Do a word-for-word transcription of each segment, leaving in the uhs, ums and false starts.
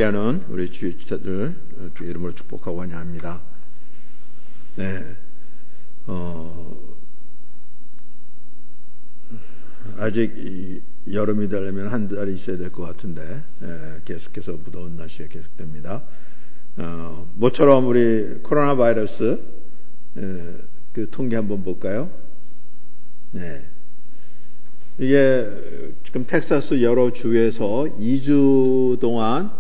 함께하는 우리 주의자들 주 이름으로 축복하고 환영합니다. 네, 어, 아직 이, 여름이 되려면 한 달이 있어야 될 것 같은데 예, 계속해서 무더운 날씨가 계속됩니다. 어, 모처럼 우리 코로나 바이러스 예, 그 통계 한번 볼까요? 네. 이게 지금 텍사스 여러 주에서 이 주 동안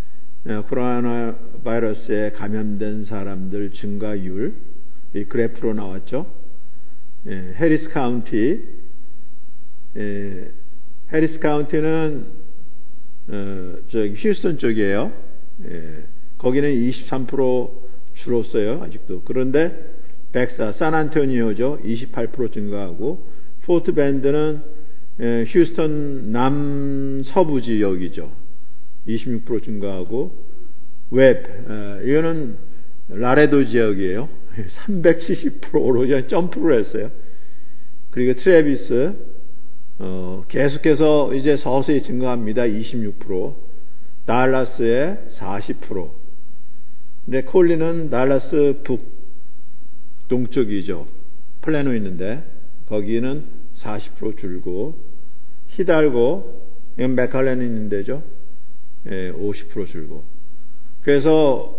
코로나 바이러스에 감염된 사람들 증가율 이 그래프로 나왔죠. 예, 해리스 카운티, 예, 해리스 카운티는 어, 저기 휴스턴 쪽이에요. 예, 거기는 이십삼 퍼센트 줄었어요. 아직도. 그런데 벡사, 산안토니오죠. 이십팔 퍼센트 증가하고 포트 밴드는 예, 휴스턴 남서부 지역이죠. 이십육 퍼센트 증가하고 웹, 에, 이거는 라레도 지역이에요. 삼백칠십 퍼센트 오르죠. 점프를 했어요. 그리고 트래비스 어, 계속해서 이제 서서히 증가합니다. 이십육 퍼센트 달라스에 사십 퍼센트 근데 콜리는 달라스 북 동쪽이죠. 플래노 있는데 거기는 사십 퍼센트 줄고 히달고 이건 맥칼렌 있는 데죠. 예, 오십 퍼센트 줄고 그래서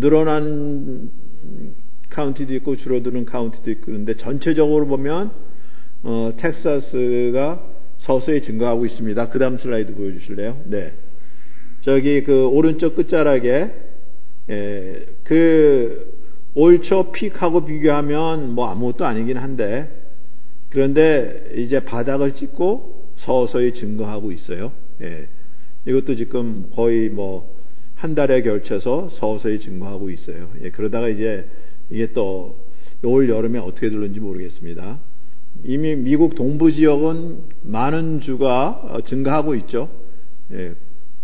늘어난 카운티도 있고 줄어드는 카운티도 있고 그런데 전체적으로 보면 어, 텍사스가 서서히 증가하고 있습니다. 그 다음 슬라이드 보여주실래요? 네, 저기 그 오른쪽 끝자락에 예, 그 올 초 픽하고 비교하면 뭐 아무것도 아니긴 한데 그런데 이제 바닥을 찍고 서서히 증가하고 있어요. 예, 이것도 지금 거의 뭐 한 달에 걸쳐서 서서히 증가하고 있어요. 예, 그러다가 이제 이게 또 올 여름에 어떻게 될는지 모르겠습니다. 이미 미국 동부 지역은 많은 주가 증가하고 있죠. 예,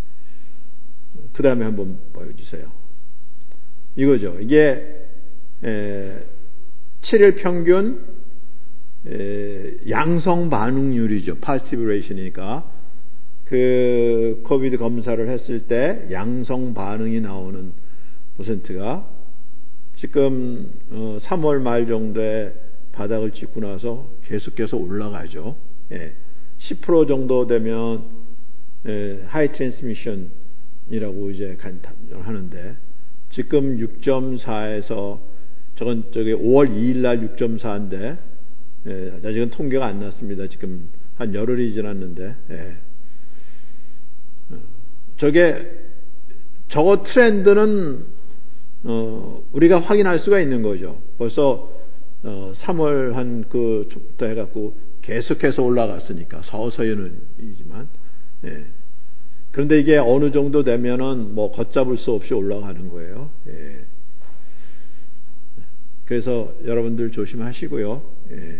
그 다음에 한번 보여주세요. 이거죠. 이게 에, 칠 일 평균 에, 양성 반응률이죠. 파지티브 레이션이니까 그 코비드 검사를 했을 때 양성 반응이 나오는 퍼센트가 지금 어, 삼월 말 정도에 바닥을 찍고 나서 계속해서 올라가죠. 예, 십 퍼센트 정도 되면 예, 하이 트랜스미션이라고 이제 하는데 지금 육 점 사에서 저건 저기 오월 이일 날 육 점 사인데 예, 아직은 통계가 안 났습니다. 지금 한 열흘이 지났는데 예. 저게 저거 트렌드는 어, 우리가 확인할 수가 있는 거죠. 벌써 어, 삼월 한 그부터 해갖고 계속해서 올라갔으니까 서서히는이지만 예. 그런데 이게 어느 정도 되면은 뭐 걷잡을 수 없이 올라가는 거예요. 예. 그래서 여러분들 조심하시고요. 예.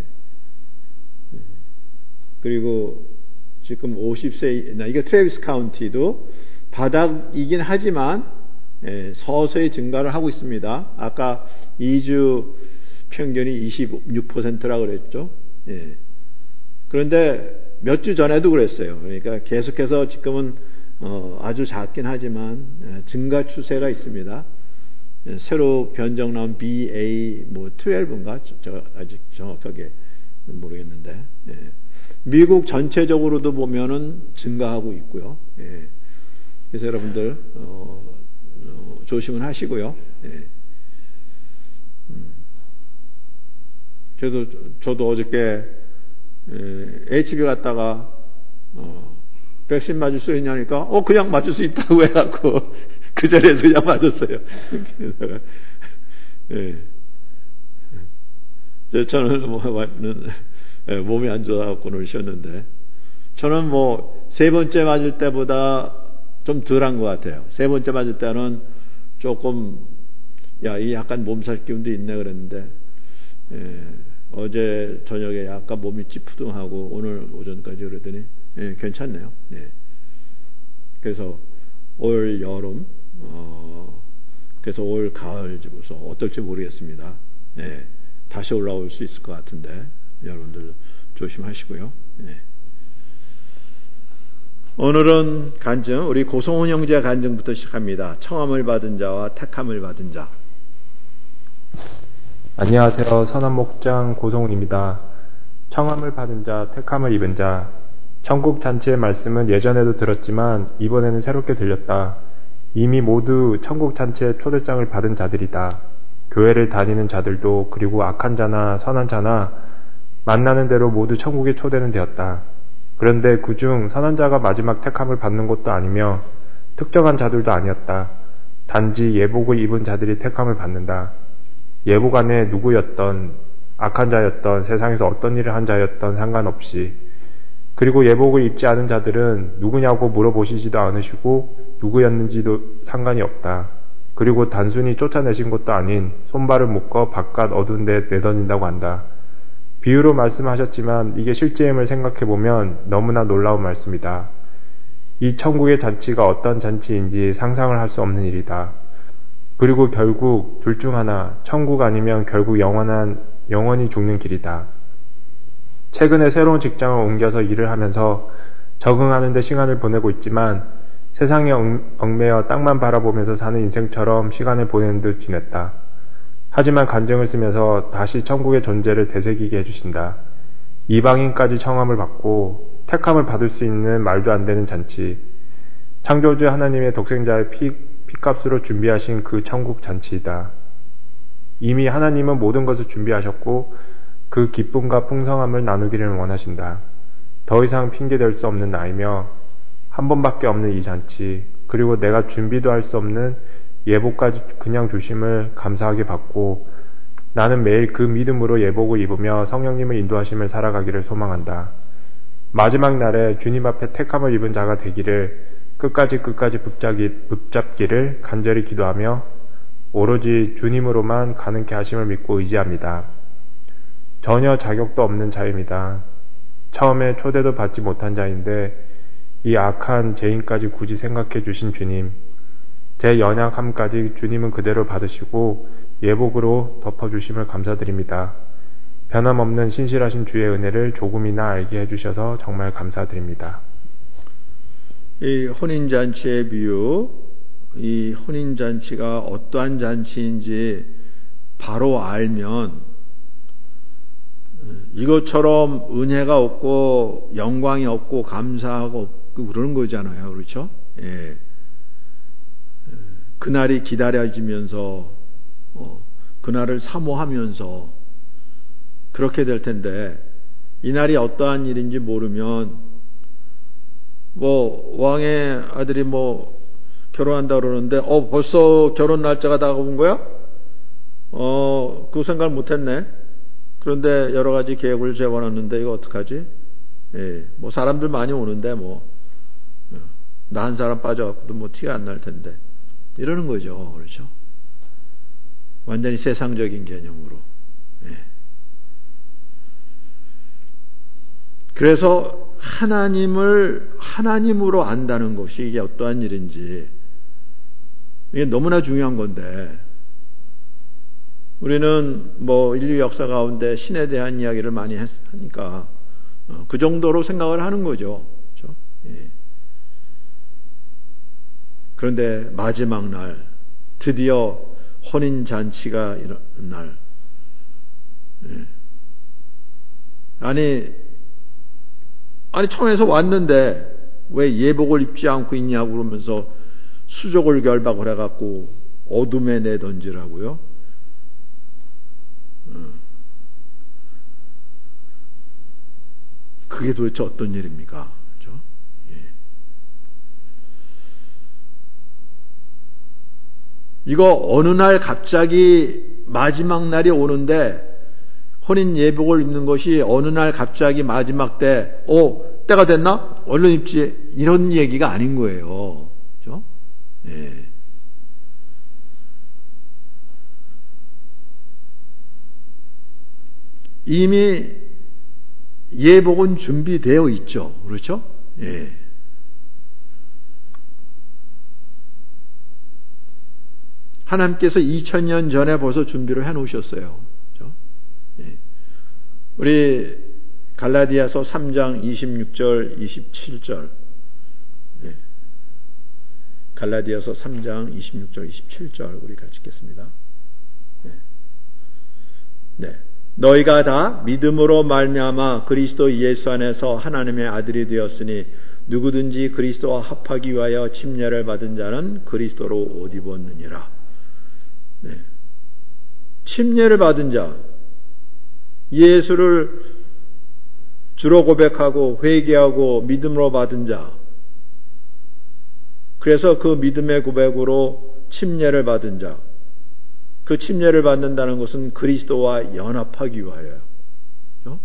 그리고 지금 오십 세, 나 이게 트래비스 카운티도 바닥이긴 하지만 예, 서서히 증가를 하고 있습니다. 아까 이 주 평균이 이십육 퍼센트라고 그랬죠. 예. 그런데 몇 주 전에도 그랬어요. 그러니까 계속해서 지금은 어, 아주 작긴 하지만 예, 증가 추세가 있습니다. 예, 새로 변종 나온 비 에이 뭐 십이인가 저 아직 정확하게 모르겠는데 예. 미국 전체적으로도 보면은 증가하고 있고요. 예. 그래서 여러분들 어, 어, 조심은 하시고요. 예. 음. 저도 저도 어저께 예, 에이치비 갔다가 어, 백신 맞을 수 있냐니까 어 그냥 맞을 수 있다고 해갖고 그 자리에서 그냥 맞았어요. 예. 저는 뭐 예, 몸이 안 좋아갖고는 쉬었는데 저는 뭐 세 번째 맞을 때보다 좀 덜한 것 같아요. 세 번째 맞을 때는 조금 야, 이 약간 몸살 기운도 있네 그랬는데 예, 어제 저녁에 약간 몸이 찌푸둥하고 오늘 오전까지 그러더니 예, 괜찮네요. 예. 그래서 올 여름 어, 그래서 올 가을 집어서 어떨지 모르겠습니다. 예, 다시 올라올 수 있을 것 같은데 여러분들 조심하시고요. 예. 오늘은 간증, 우리 고성훈 형제 간증부터 시작합니다. 청함을 받은 자와 택함을 받은 자. 안녕하세요. 선한목장 고성훈입니다. 청함을 받은 자, 택함을 입은 자. 천국 잔치의 말씀은 예전에도 들었지만 이번에는 새롭게 들렸다. 이미 모두 천국 잔치의 초대장을 받은 자들이다. 교회를 다니는 자들도, 그리고 악한 자나 선한 자나 만나는 대로 모두 천국에 초대는 되었다. 그런데 그중 선한 자가 마지막 택함을 받는 것도 아니며 특정한 자들도 아니었다. 단지 예복을 입은 자들이 택함을 받는다. 예복 안에 누구였던, 악한 자였던, 세상에서 어떤 일을 한 자였던 상관없이, 그리고 예복을 입지 않은 자들은 누구냐고 물어보시지도 않으시고 누구였는지도 상관이 없다. 그리고 단순히 쫓아내신 것도 아닌 손발을 묶어 바깥 어두운 데 내던진다고 한다. 비유로 말씀하셨지만 이게 실제임을 생각해보면 너무나 놀라운 말씀이다. 이 천국의 잔치가 어떤 잔치인지 상상을 할 수 없는 일이다. 그리고 결국 둘 중 하나, 천국 아니면 결국 영원한, 영원히 죽는 길이다. 최근에 새로운 직장을 옮겨서 일을 하면서 적응하는 데 시간을 보내고 있지만 세상에 얽매여 땅만 바라보면서 사는 인생처럼 시간을 보내는 듯 지냈다. 하지만 간증을 쓰면서 다시 천국의 존재를 되새기게 해주신다. 이방인까지 청함을 받고 택함을 받을 수 있는 말도 안 되는 잔치. 창조주 하나님의 독생자의 피, 피값으로 준비하신 그 천국 잔치이다. 이미 하나님은 모든 것을 준비하셨고 그 기쁨과 풍성함을 나누기를 원하신다. 더 이상 핑계댈 수 없는 나이며 한 번밖에 없는 이 잔치, 그리고 내가 준비도 할 수 없는 예복까지 그냥 주심을 감사하게 받고 나는 매일 그 믿음으로 예복을 입으며 성령님의 인도하심을 살아가기를 소망한다. 마지막 날에 주님 앞에 택함을 입은 자가 되기를 끝까지 끝까지 붙잡기, 붙잡기를 간절히 기도하며 오로지 주님으로만 가능케 하심을 믿고 의지합니다. 전혀 자격도 없는 자입니다. 처음에 초대도 받지 못한 자인데 이 악한 죄인까지 굳이 생각해 주신 주님, 제 연약함까지 주님은 그대로 받으시고 예복으로 덮어주심을 감사드립니다. 변함없는 신실하신 주의 은혜를 조금이나 알게 해주셔서 정말 감사드립니다. 이 혼인잔치의 비유, 이 혼인잔치가 어떠한 잔치인지 바로 알면 이것처럼 은혜가 없고 영광이 없고 감사하고 없고 그러는 거잖아요. 그렇죠? 예. 그날이 기다려지면서 어, 그날을 사모하면서 그렇게 될 텐데 이 날이 어떠한 일인지 모르면 뭐 왕의 아들이 뭐 결혼한다 그러는데 어 벌써 결혼 날짜가 다가온 거야? 어, 그 생각을 못했네. 그런데 여러 가지 계획을 세워놨는데 이거 어떡하지? 예, 뭐 사람들 많이 오는데 뭐 나 한 사람 빠져갖고도 뭐 티가 안 날 텐데. 이러는 거죠. 그렇죠? 완전히 세상적인 개념으로. 예. 그래서 하나님을 하나님으로 안다는 것이 이게 어떠한 일인지 이게 너무나 중요한 건데 우리는 뭐 인류 역사 가운데 신에 대한 이야기를 많이 하니까 그 정도로 생각을 하는 거죠. 그렇죠? 예. 그런데 마지막 날 드디어 혼인잔치가 일어난 날 예. 아니 아니 처음에서 왔는데 왜 예복을 입지 않고 있냐고 그러면서 수족을 결박을 해갖고 어둠에 내던지라고요. 그게 도대체 어떤 일입니까? 그렇죠? 예. 이거 어느 날 갑자기 마지막 날이 오는데 혼인 예복을 입는 것이 어느 날 갑자기 마지막 때, 어, 때가 됐나? 얼른 입지. 이런 얘기가 아닌 거예요. 그렇죠? 예. 이미 예복은 준비되어 있죠. 그렇죠? 예. 하나님께서 이천 년 전에 벌써 준비를 해 놓으셨어요. 그렇죠? 예. 우리 갈라디아서 삼 장 이십육 절 이십칠 절 갈라디아서 삼 장 이십육 절 이십칠 절 우리 같이 읽겠습니다. 네. 네. 너희가 다 믿음으로 말미암아 그리스도 예수 안에서 하나님의 아들이 되었으니 누구든지 그리스도와 합하기 위하여 침례를 받은 자는 그리스도로 옷 입었느니라. 네. 침례를 받은 자, 예수를 주로 고백하고 회개하고 믿음으로 받은 자, 그래서 그 믿음의 고백으로 침례를 받은 자, 그 침례를 받는다는 것은 그리스도와 연합하기 위하여요. 그렇죠?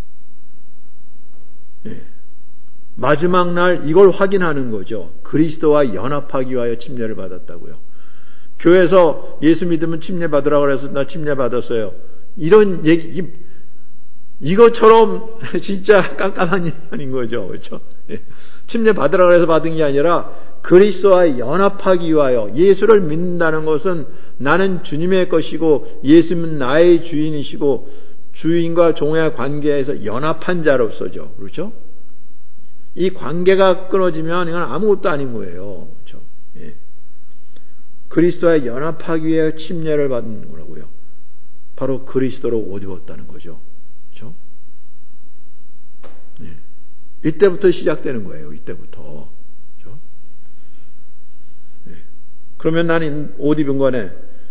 네. 마지막 날 이걸 확인하는 거죠. 그리스도와 연합하기 위하여 침례를 받았다고요. 교회에서 예수 믿으면 침례 받으라고 그래서 나 침례 받았어요. 이런 얘기, 이것처럼 진짜 깜깜한 일이 아닌 거죠. 그렇죠? 침례 받으라고 해서 받은 게 아니라 그리스도와 연합하기 위하여. 예수를 믿는다는 것은 나는 주님의 것이고 예수는 나의 주인이시고 주인과 종의 관계에서 연합한 자로서죠. 그렇죠? 이 관계가 끊어지면 이건 아무것도 아닌 거예요. 그렇죠? 예. 그리스도와 연합하기 위해 침례를 받는 거라고요. 바로 그리스도로 옷 입었다는 거죠. 그렇죠? 예. 이때부터 시작되는 거예요. 이때부터. 그렇죠? 예. 그러면 나는 옷 입은 거네.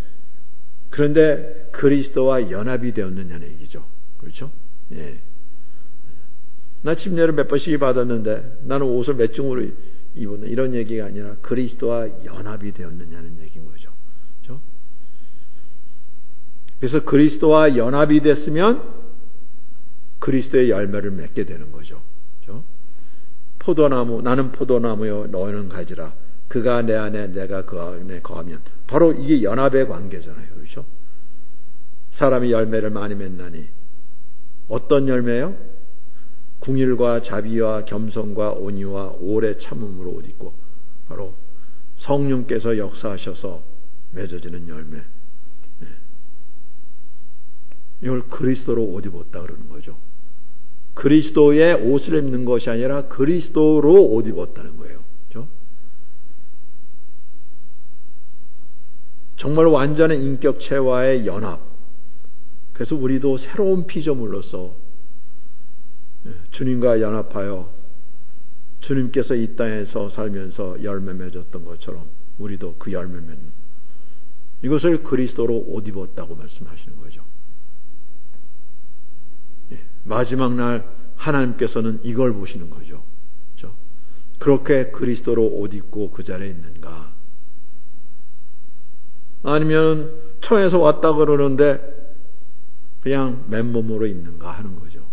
그런데 그리스도와 연합이 되었느냐는 얘기죠. 그렇죠? 예. 나 침례를 몇 번씩 받았는데 나는 옷을 몇 중으로 입었나 이런 얘기가 아니라 그리스도와 연합이 되었느냐는 얘기인 거죠. 그렇죠? 그래서 그리스도와 연합이 됐으면 그리스도의 열매를 맺게 되는 거죠. 그렇죠? 포도나무, 나는 포도나무요 너희는 가지라. 그가 내 안에 내가 그 안에 거하면 바로 이게 연합의 관계잖아요. 그렇죠? 사람이 열매를 많이 맺나니 어떤 열매요? 궁일과 자비와 겸손과 온유와 오래 참음으로 옷 입고 바로 성령께서 역사하셔서 맺어지는 열매. 네. 이걸 그리스도로 옷 입었다 그러는 거죠. 그리스도의 옷을 입는 것이 아니라 그리스도로 옷 입었다는 거예요. 그렇죠? 정말 완전한 인격체와의 연합. 그래서 우리도 새로운 피조물로서 주님과 연합하여 주님께서 이 땅에서 살면서 열매 맺었던 것처럼 우리도 그 열매 맺는 이것을 그리스도로 옷 입었다고 말씀하시는 거죠. 예, 마지막 날 하나님께서는 이걸 보시는 거죠. 그렇죠? 그렇게 그리스도로 옷 입고 그 자리에 있는가? 아니면 처에서 왔다 그러는데 그냥 맨몸으로 있는가 하는 거죠.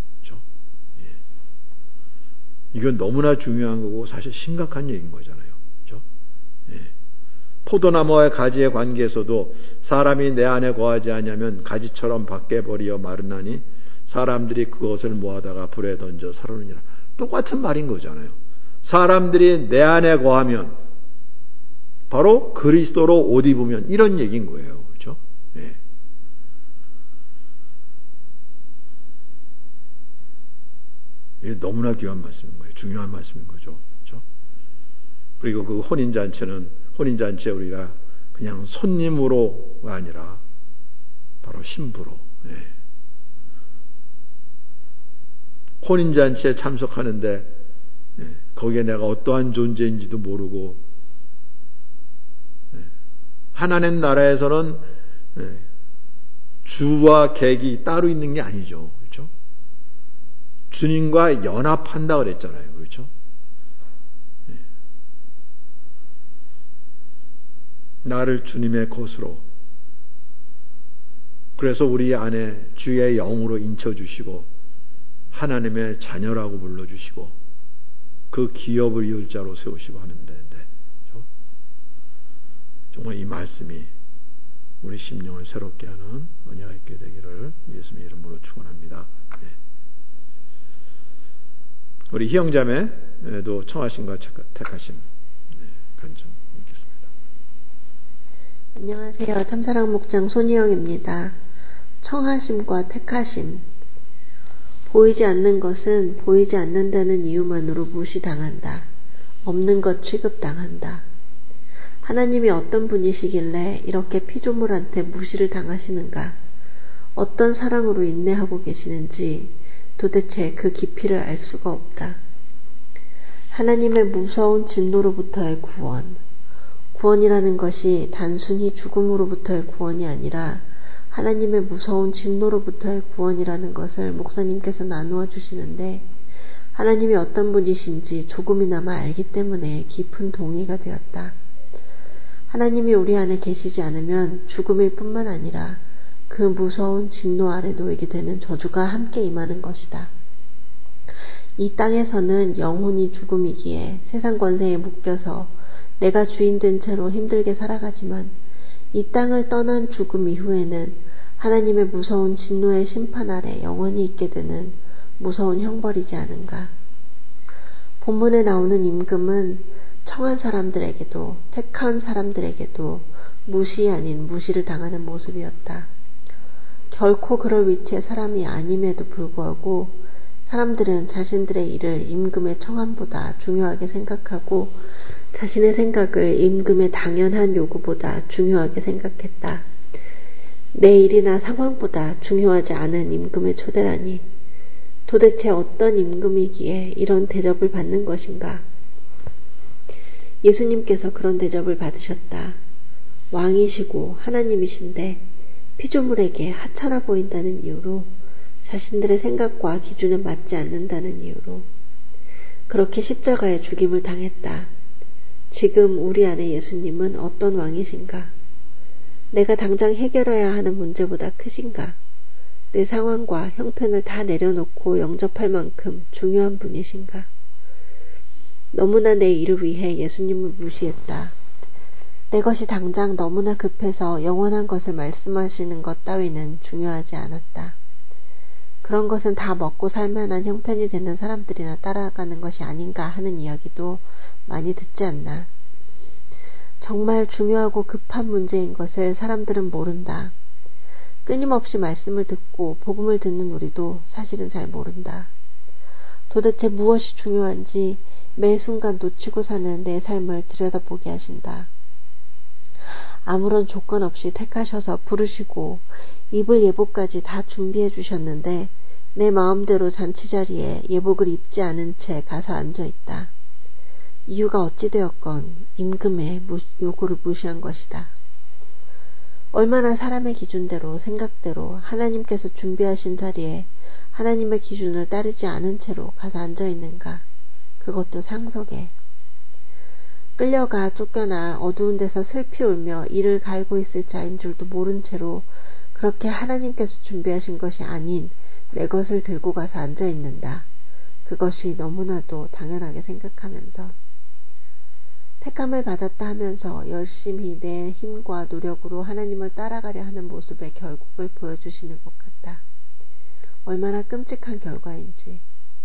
이건 너무나 중요한 거고 사실 심각한 얘기인 거잖아요. 그렇죠? 예. 포도나무와의 가지의 관계에서도 사람이 내 안에 거하지 않으면 가지처럼 밖에 버리어 마르나니 사람들이 그것을 모아다가 불에 던져 사르느니라. 똑같은 말인 거잖아요. 사람들이 내 안에 거하면 바로 그리스도로 옷 입으면 이런 얘기인 거예요. 그렇죠? 예. 이게 너무나 귀한 말씀인 거예요. 중요한 말씀인 거죠. 그렇죠? 그리고 그 혼인잔치는, 혼인잔치에 우리가 그냥 손님으로가 아니라 바로 신부로. 예. 혼인잔치에 참석하는데 예. 거기에 내가 어떠한 존재인지도 모르고 예. 하나님 나라에서는 예. 주와 객이 따로 있는 게 아니죠. 주님과 연합한다 그랬잖아요. 그렇죠? 네. 나를 주님의 것으로 그래서 우리 안에 주의 영으로 인쳐주시고 하나님의 자녀라고 불러주시고 그 기업을 이을 자로 세우시고 하는데 그렇죠? 정말 이 말씀이 우리 심령을 새롭게 하는 은혜가 있게 되기를 예수님의 이름으로 축원합니다. 네. 우리 희영자매도 청하심과 택하심 네, 간증 읽겠습니다. 안녕하세요. 참사랑 목장 손희영입니다. 청하심과 택하심. 보이지 않는 것은 보이지 않는다는 이유만으로 무시당한다. 없는 것 취급당한다. 하나님이 어떤 분이시길래 이렇게 피조물한테 무시를 당하시는가? 어떤 사랑으로 인내하고 계시는지 도대체 그 깊이를 알 수가 없다. 하나님의 무서운 진노로부터의 구원. 구원이라는 것이 단순히 죽음으로부터의 구원이 아니라 하나님의 무서운 진노로부터의 구원이라는 것을 목사님께서 나누어 주시는데, 하나님이 어떤 분이신지 조금이나마 알기 때문에 깊은 동의가 되었다. 하나님이 우리 안에 계시지 않으면 죽음일 뿐만 아니라 그 무서운 진노 아래 놓이게 되는 저주가 함께 임하는 것이다. 이 땅에서는 영혼이 죽음이기에 세상 권세에 묶여서 내가 주인 된 채로 힘들게 살아가지만, 이 땅을 떠난 죽음 이후에는 하나님의 무서운 진노의 심판 아래 영원히 있게 되는 무서운 형벌이지 않은가. 본문에 나오는 임금은 청한 사람들에게도 택한 사람들에게도 무시 아닌 무시를 당하는 모습이었다. 결코 그럴 위치의 사람이 아님에도 불구하고 사람들은 자신들의 일을 임금의 청함보다 중요하게 생각하고 자신의 생각을 임금의 당연한 요구보다 중요하게 생각했다. 내 일이나 상황보다 중요하지 않은 임금의 초대라니, 도대체 어떤 임금이기에 이런 대접을 받는 것인가? 예수님께서 그런 대접을 받으셨다. 왕이시고 하나님이신데 피조물에게 하찮아 보인다는 이유로, 자신들의 생각과 기준에 맞지 않는다는 이유로 그렇게 십자가에 죽임을 당했다. 지금 우리 안에 예수님은 어떤 왕이신가? 내가 당장 해결해야 하는 문제보다 크신가? 내 상황과 형편을 다 내려놓고 영접할 만큼 중요한 분이신가? 너무나 내 일을 위해 예수님을 무시했다. 내 것이 당장 너무나 급해서 영원한 것을 말씀하시는 것 따위는 중요하지 않았다. 그런 것은 다 먹고 살만한 형편이 되는 사람들이나 따라가는 것이 아닌가 하는 이야기도 많이 듣지 않나. 정말 중요하고 급한 문제인 것을 사람들은 모른다. 끊임없이 말씀을 듣고 복음을 듣는 우리도 사실은 잘 모른다. 도대체 무엇이 중요한지 매 순간 놓치고 사는 내 삶을 들여다보게 하신다. 아무런 조건 없이 택하셔서 부르시고 입을 예복까지 다 준비해 주셨는데 내 마음대로 잔치 자리에 예복을 입지 않은 채 가서 앉아 있다. 이유가 어찌되었건 임금의 요구를 무시한 것이다. 얼마나 사람의 기준대로 생각대로 하나님께서 준비하신 자리에 하나님의 기준을 따르지 않은 채로 가서 앉아 있는가? 그것도 상속에. 끌려가 쫓겨나 어두운 데서 슬피 울며 이를 갈고 있을 자인 줄도 모른 채로 그렇게 하나님께서 준비하신 것이 아닌 내 것을 들고 가서 앉아 있는다. 그것이 너무나도 당연하게 생각하면서 택함을 받았다 하면서 열심히 내 힘과 노력으로 하나님을 따라가려 하는 모습의 결국을 보여주시는 것 같다. 얼마나 끔찍한 결과인지.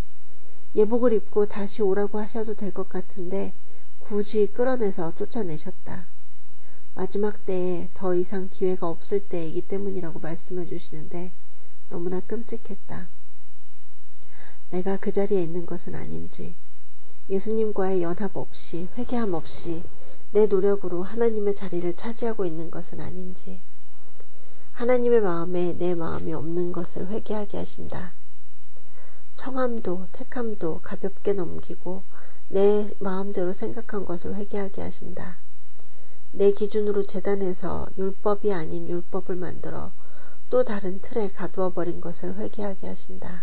예복을 입고 다시 오라고 하셔도 될 것 같은데 굳이 끌어내서 쫓아내셨다. 마지막 때에 더 이상 기회가 없을 때이기 때문이라고 말씀해 주시는데 너무나 끔찍했다. 내가 그 자리에 있는 것은 아닌지, 예수님과의 연합 없이 회개함 없이 내 노력으로 하나님의 자리를 차지하고 있는 것은 아닌지, 하나님의 마음에 내 마음이 없는 것을 회개하게 하신다. 청함도 택함도 가볍게 넘기고 내 마음대로 생각한 것을 회개하게 하신다. 내 기준으로 재단해서 율법이 아닌 율법을 만들어 또 다른 틀에 가두어 버린 것을 회개하게 하신다.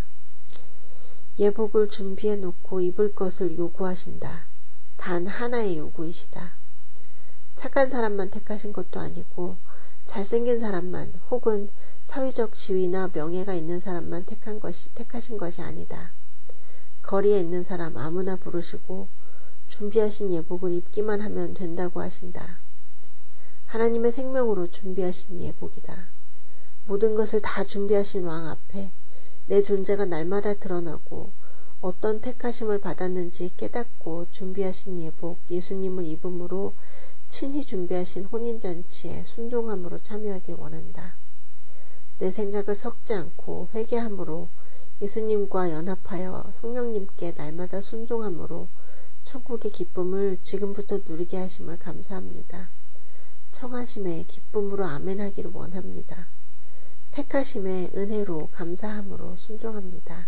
예복을 준비해 놓고 입을 것을 요구하신다. 단 하나의 요구이시다. 착한 사람만 택하신 것도 아니고 잘생긴 사람만 혹은 사회적 지위나 명예가 있는 사람만 택한 것이, 택하신 것이 아니다. 거리에 있는 사람 아무나 부르시고 준비하신 예복을 입기만 하면 된다고 하신다. 하나님의 생명으로 준비하신 예복이다. 모든 것을 다 준비하신 왕 앞에 내 존재가 날마다 드러나고 어떤 택하심을 받았는지 깨닫고 준비하신 예복 예수님을 입음으로 친히 준비하신 혼인잔치에 순종함으로 참여하길 원한다. 내 생각을 섞지 않고 회개함으로 예수님과 연합하여 성령님께 날마다 순종함으로 천국의 기쁨을 지금부터 누리게 하심을 감사합니다. 청하심에 기쁨으로 아멘하기를 원합니다. 택하심에 은혜로 감사함으로 순종합니다.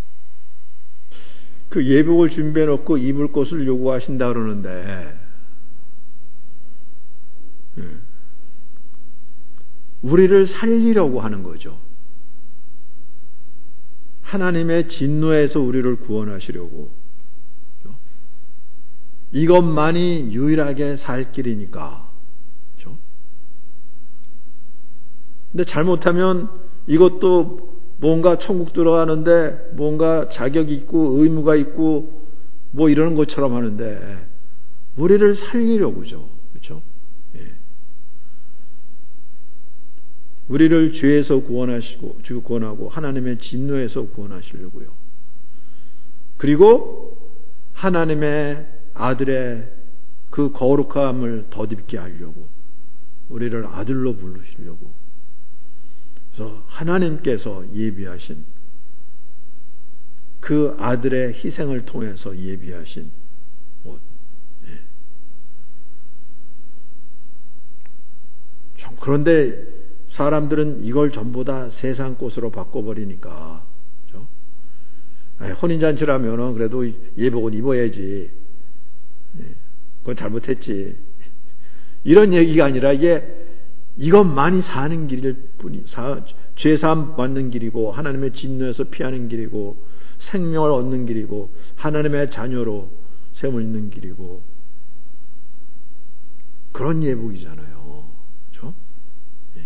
그 예복을 준비해 놓고 입을 것을 요구하신다 그러는데 우리를 살리려고 하는 거죠. 하나님의 진노에서 우리를 구원하시려고. 이것만이 유일하게 살 길이니까. 그렇죠? 근데 잘못하면 이것도 뭔가 천국 들어가는데 뭔가 자격이 있고 의무가 있고 뭐 이러는 것처럼 하는데 우리를 살리려고죠. 그렇죠? 예. 우리를 죄에서 구원하시고 주 구원하고 하나님의 진노에서 구원하시려고요. 그리고 하나님의 아들의 그 거룩함을 덧입게 하려고 우리를 아들로 부르시려고. 그래서 하나님께서 예비하신 그 아들의 희생을 통해서 예비하신 옷. 예. 그런데 사람들은 이걸 전부 다 세상 꽃으로 바꿔버리니까. 그렇죠? 아니, 혼인잔치라면은 그래도 예복은 입어야지. 예. 그건 잘못했지. 이런 얘기가 아니라 이게 이것만이 사는 길일 뿐이, 사, 죄사함 받는 길이고, 하나님의 진노에서 피하는 길이고, 생명을 얻는 길이고, 하나님의 자녀로 셈을 잇는 길이고, 그런 예복이잖아요. 그렇죠? 예.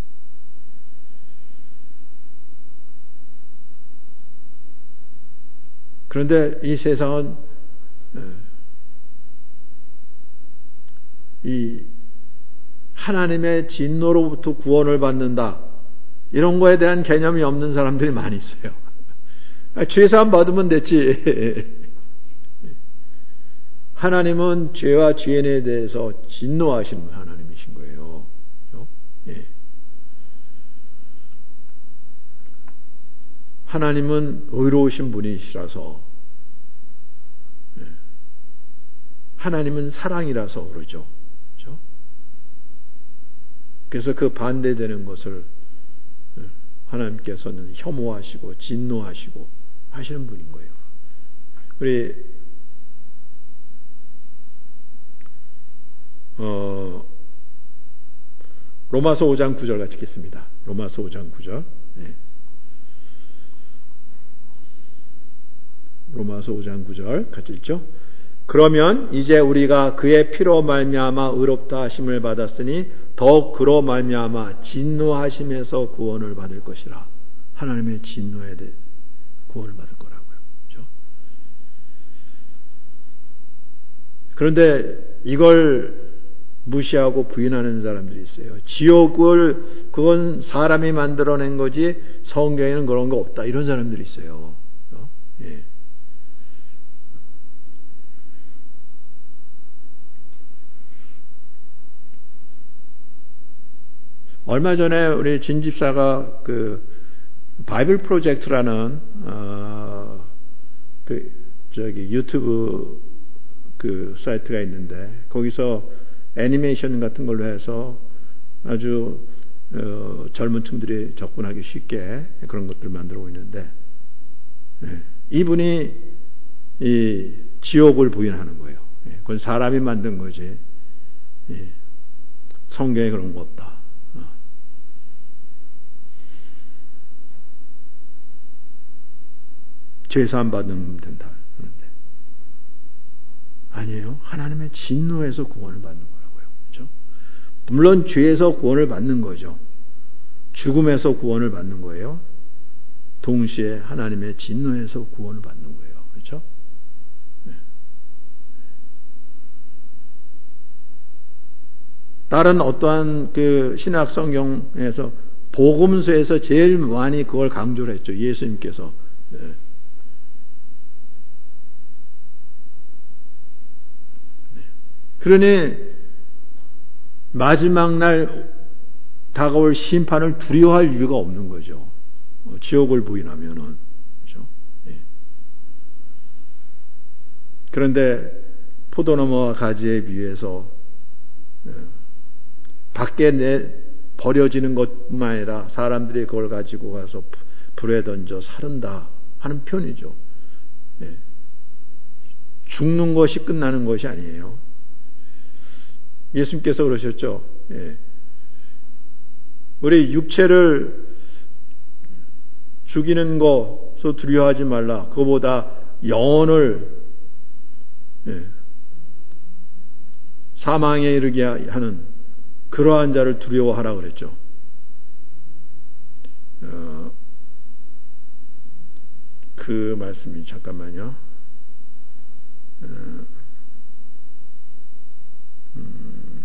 그런데 이 세상은, 이 하나님의 진노로부터 구원을 받는다. 이런 거에 대한 개념이 없는 사람들이 많이 있어요. 죄사함 받으면 됐지. 하나님은 죄와 죄인에 대해서 진노하시는 하나님이신 거예요. 그렇죠? 예. 하나님은 의로우신 분이시라서, 예. 하나님은 사랑이라서 그러죠. 그렇죠? 그래서 그 반대되는 것을 하나님께서는 혐오하시고 진노하시고 하시는 분인 거예요. 우리 어, 로마서 오 장 구 절 같이 읽겠습니다. 로마서 오 장 구 절. 네. 로마서 오 장 구 절 같이 읽죠. 그러면 이제 우리가 그의 피로 말미암아 의롭다 하심을 받았으니 더욱 그로 말미암아 진노하심에서 구원을 받을 것이라. 하나님의 진노에 대해 구원을 받을 거라고요. 그렇죠? 그런데 이걸 무시하고 부인하는 사람들이 있어요. 지옥을 그건 사람이 만들어낸 거지 성경에는 그런 거 없다. 이런 사람들이 있어요. 그렇죠? 예. 얼마 전에 우리 진 집사가 그 바이블 프로젝트라는 어, 그 저기 유튜브 그 사이트가 있는데 거기서 애니메이션 같은 걸로 해서 아주 어, 젊은 층들이 접근하기 쉽게 그런 것들을 만들고 있는데 예, 이분이 이 지옥을 부인하는 거예요. 예, 그건 사람이 만든 거지. 예, 성경에 그런 거 없다. 죄사함 받으면 된다. 그런데 아니에요. 하나님의 진노에서 구원을 받는 거라고요. 그렇죠? 물론 죄에서 구원을 받는 거죠. 죽음에서 구원을 받는 거예요. 동시에 하나님의 진노에서 구원을 받는 거예요. 그렇죠? 네. 다른 어떠한 그 신약 성경에서 복음서에서 제일 많이 그걸 강조를 했죠. 예수님께서. 네. 그러니 마지막 날 다가올 심판을 두려워할 이유가 없는 거죠. 지옥을 부인하면은. 그렇죠? 예. 그런데 포도나무와 가지에 비해서 밖에 내 버려지는 것뿐만 아니라 사람들이 그걸 가지고 가서 불에 던져 사른다 하는 표현이죠. 예. 죽는 것이 끝나는 것이 아니에요. 예수님께서 그러셨죠. 예. 우리 육체를 죽이는 것도 두려워하지 말라. 그거보다 영혼을 예. 사망에 이르게 하는 그러한 자를 두려워하라 그랬죠. 어, 그 말씀이 잠깐만요. 어, 음,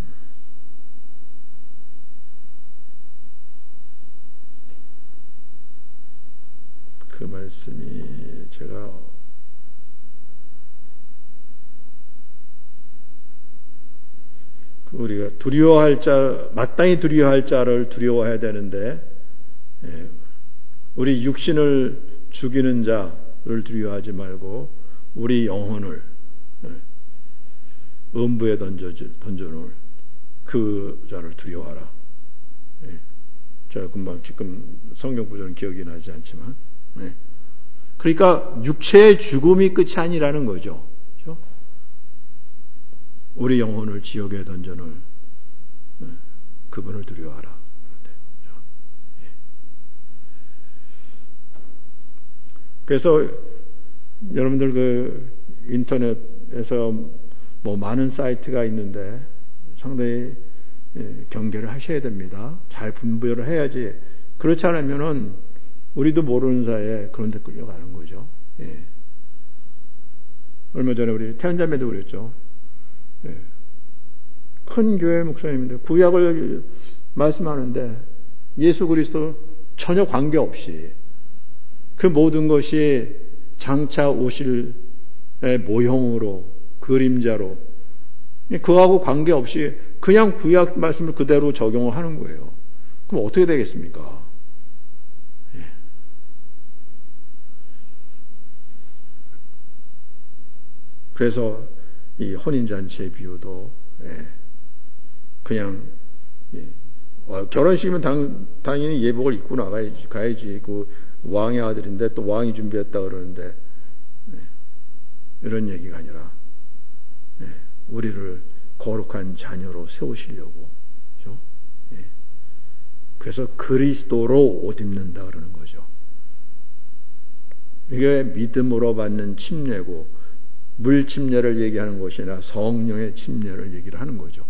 그 말씀이 제가 우리가 두려워할 자, 마땅히 두려워할 자를 두려워해야 되는데, 예, 우리 육신을 죽이는 자를 두려워하지 말고, 우리 영혼을, 예, 음부에 던져, 던져놓을 그 자를 두려워하라. 예, 제가 금방 지금 성경 구절은 기억이 나지 않지만, 예. 그러니까 육체의 죽음이 끝이 아니라는 거죠. 그렇죠? 우리 영혼을 지옥에 던져놓을 그분을 두려워하라. 그래서 여러분들 그 인터넷에서 뭐 많은 사이트가 있는데 상당히 경계를 하셔야 됩니다. 잘 분별을 해야지. 그렇지 않으면은 우리도 모르는 사이에 그런 데 끌려가는 거죠. 예. 얼마 전에 우리 태연자매도 그랬죠. 예. 큰 교회 목사님인데 구약을 말씀하는데 예수 그리스도 전혀 관계없이 그 모든 것이 장차 오실 모형으로 그림자로 그하고 관계없이 그냥 구약 말씀을 그대로 적용을 하는 거예요. 그럼 어떻게 되겠습니까? 예. 그래서 이 혼인잔치의 비유도 예. 그냥 예. 어, 결혼식이면 당, 당연히 예복을 입고 나가야지 가야지. 그 왕의 아들인데 또 왕이 준비했다 그러는데 예. 이런 얘기가 아니라 예. 우리를 거룩한 자녀로 세우시려고 그렇죠? 예. 그래서 그리스도로 옷 입는다 그러는 거죠. 이게 믿음으로 받는 침례고 물 침례를 얘기하는 것이 아니라 성령의 침례를 얘기를 하는 거죠.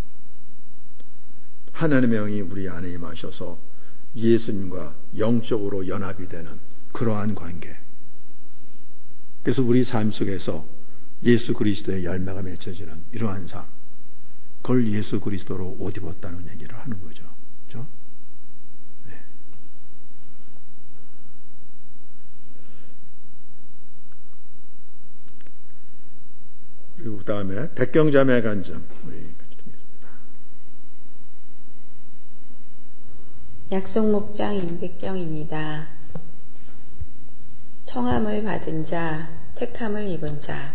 하나님의 영이 우리 안에 임하셔서 예수님과 영적으로 연합이 되는 그러한 관계. 그래서 우리 삶 속에서 예수 그리스도의 열매가 맺혀지는 이러한 삶. 그걸 예수 그리스도로 옷 입었다는 얘기를 하는 거죠. 그렇죠? 네. 그리고 그 다음에 백경자매 간증 우리 같이 듣겠습니다. 약속목장 임백경입니다. 청함을 받은 자, 택함을 입은 자.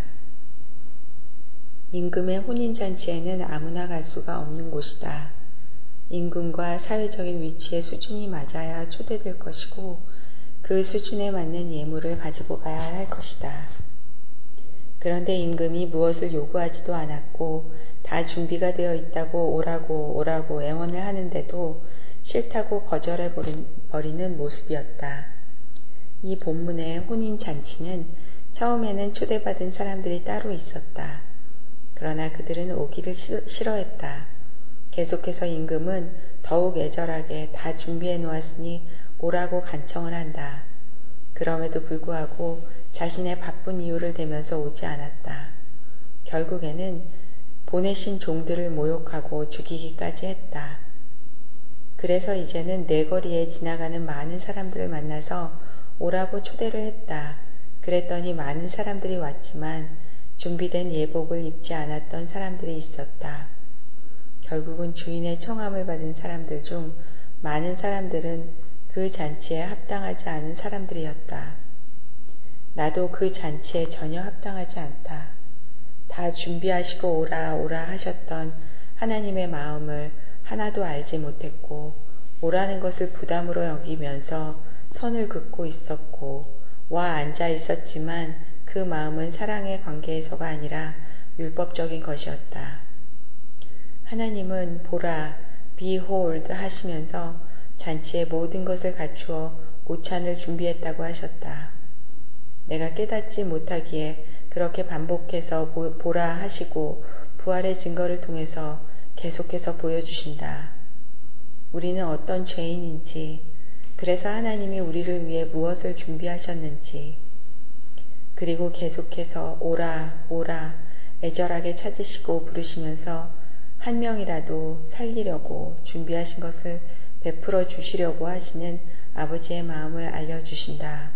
임금의 혼인잔치에는 아무나 갈 수가 없는 곳이다. 임금과 사회적인 위치의 수준이 맞아야 초대될 것이고 그 수준에 맞는 예물을 가지고 가야 할 것이다. 그런데 임금이 무엇을 요구하지도 않았고 다 준비가 되어 있다고 오라고 오라고 애원을 하는데도 싫다고 거절해 버리는 모습이었다. 이 본문의 혼인잔치는 처음에는 초대받은 사람들이 따로 있었다. 그러나 그들은 오기를 싫어했다. 계속해서 임금은 더욱 애절하게 다 준비해 놓았으니 오라고 간청을 한다. 그럼에도 불구하고 자신의 바쁜 이유를 대면서 오지 않았다. 결국에는 보내신 종들을 모욕하고 죽이기까지 했다. 그래서 이제는 내거리에 지나가는 많은 사람들을 만나서 오라고 초대를 했다. 그랬더니 많은 사람들이 왔지만 준비된 예복을 입지 않았던 사람들이 있었다. 결국은 주인의 청함을 받은 사람들 중 많은 사람들은 그 잔치에 합당하지 않은 사람들이었다. 나도 그 잔치에 전혀 합당하지 않다. 다 준비하시고 오라 오라 하셨던 하나님의 마음을 하나도 알지 못했고 오라는 것을 부담으로 여기면서 선을 긋고 있었고 와 앉아 있었지만 그 마음은 사랑의 관계에서가 아니라 율법적인 것이었다. 하나님은 보라, behold 하시면서 잔치에 모든 것을 갖추어 오찬을 준비했다고 하셨다. 내가 깨닫지 못하기에 그렇게 반복해서 보라 하시고 부활의 증거를 통해서 계속해서 보여주신다. 우리는 어떤 죄인인지, 그래서 하나님이 우리를 위해 무엇을 준비하셨는지, 그리고 계속해서 오라, 오라, 애절하게 찾으시고 부르시면서 한 명이라도 살리려고 준비하신 것을 베풀어 주시려고 하시는 아버지의 마음을 알려주신다.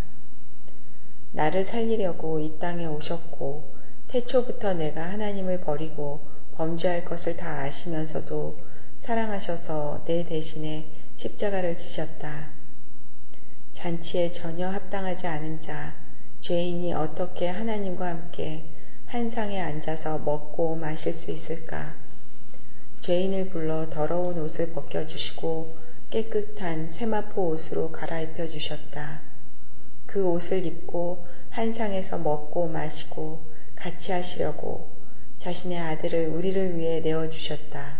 나를 살리려고 이 땅에 오셨고 태초부터 내가 하나님을 버리고 범죄할 것을 다 아시면서도 사랑하셔서 내 대신에 십자가를 지셨다. 잔치에 전혀 합당하지 않은 자, 죄인이 어떻게 하나님과 함께 한 상에 앉아서 먹고 마실 수 있을까? 죄인을 불러 더러운 옷을 벗겨주시고 깨끗한 세마포 옷으로 갈아입혀 주셨다. 그 옷을 입고 한 상에서 먹고 마시고 같이 하시려고 자신의 아들을 우리를 위해 내어주셨다.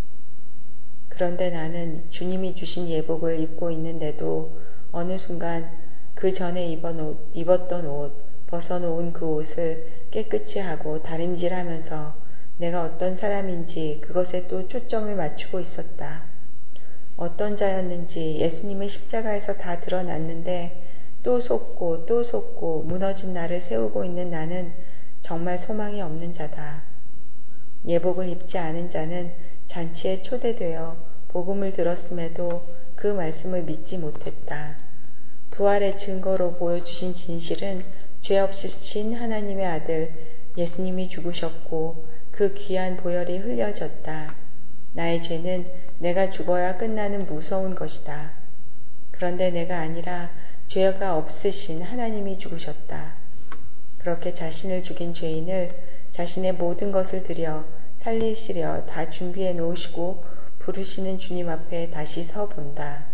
그런데 나는 주님이 주신 예복을 입고 있는데도 어느 순간 그 전에 입었던 옷, 벗어놓은 그 옷을 깨끗이 하고 다림질하면서 내가 어떤 사람인지 그것에 또 초점을 맞추고 있었다. 어떤 자였는지 예수님의 십자가에서 다 드러났는데 또 속고 또 속고 무너진 나를 세우고 있는 나는 정말 소망이 없는 자다. 예복을 입지 않은 자는 잔치에 초대되어 복음을 들었음에도 그 말씀을 믿지 못했다. 부활의 증거로 보여주신 진실은 죄 없으신 하나님의 아들 예수님이 죽으셨고 그 귀한 보혈이 흘려졌다. 나의 죄는 내가 죽어야 끝나는 무서운 것이다. 그런데 내가 아니라 죄가 없으신 하나님이 죽으셨다. 그렇게 자신을 죽인 죄인을 자신의 모든 것을 들여 살리시려 다 준비해 놓으시고 부르시는 주님 앞에 다시 서 본다.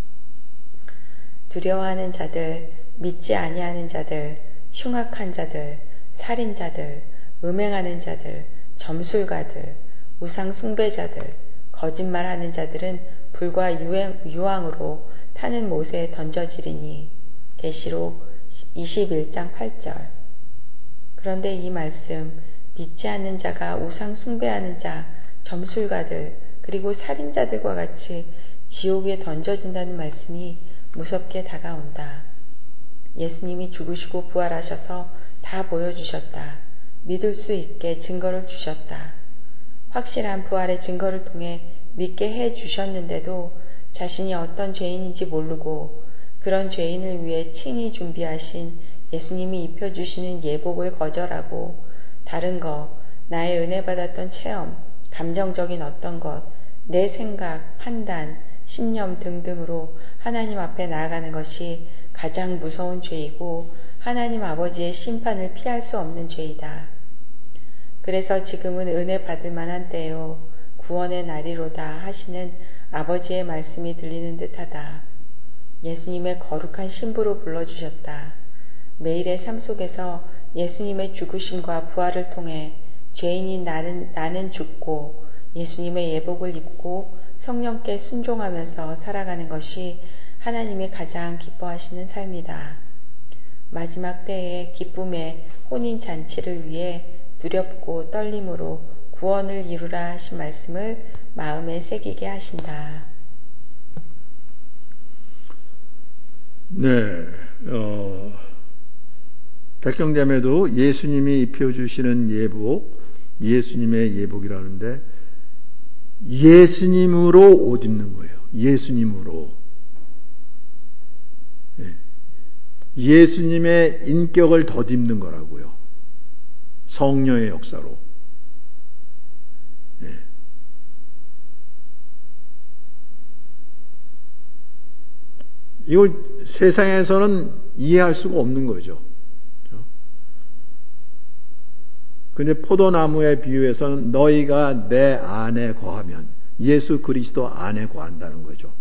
두려워하는 자들, 믿지 아니하는 자들, 흉악한 자들, 살인자들, 음행하는 자들, 점술가들, 우상 숭배자들, 거짓말하는 자들은 불과 유행, 유황으로 타는 못에 던져지리니 계시록 이십일 장 팔 절. 그런데 이 말씀 믿지 않는 자가 우상 숭배하는 자, 점술가들 그리고 살인자들과 같이 지옥에 던져진다는 말씀이 무섭게 다가온다. 예수님이 죽으시고 부활하셔서 다 보여주셨다. 믿을 수 있게 증거를 주셨다. 확실한 부활의 증거를 통해 믿게 해 주셨는데도 자신이 어떤 죄인인지 모르고 그런 죄인을 위해 친히 준비하신 예수님이 입혀주시는 예복을 거절하고 다른 것, 나의 은혜 받았던 체험, 감정적인 어떤 것, 내 생각, 판단, 신념 등등으로 하나님 앞에 나아가는 것이 가장 무서운 죄이고 하나님 아버지의 심판을 피할 수 없는 죄이다. 그래서 지금은 은혜 받을 만한 때요 구원의 날이로다 하시는 아버지의 말씀이 들리는 듯하다. 예수님의 거룩한 신부로 불러주셨다. 매일의 삶 속에서 예수님의 죽으심과 부활을 통해 죄인인 나는, 나는 죽고 예수님의 예복을 입고 성령께 순종하면서 살아가는 것이 하나님이 가장 기뻐하시는 삶이다. 마지막 때의 기쁨의 혼인잔치를 위해 두렵고 떨림으로 구원을 이루라 하신 말씀을 마음에 새기게 하신다. 네, 어, 백경자매도 예수님이 입혀주시는 예복, 예수님의 예복이라는데 예수님으로 옷 입는 거예요. 예수님으로. 예. 예수님의 인격을 덧입는 거라고요. 성령의 역사로. 예. 이걸 세상에서는 이해할 수가 없는 거죠. 근데 포도나무에 비유해서는 너희가 내 안에 거하면 예수 그리스도 안에 거한다는 거죠.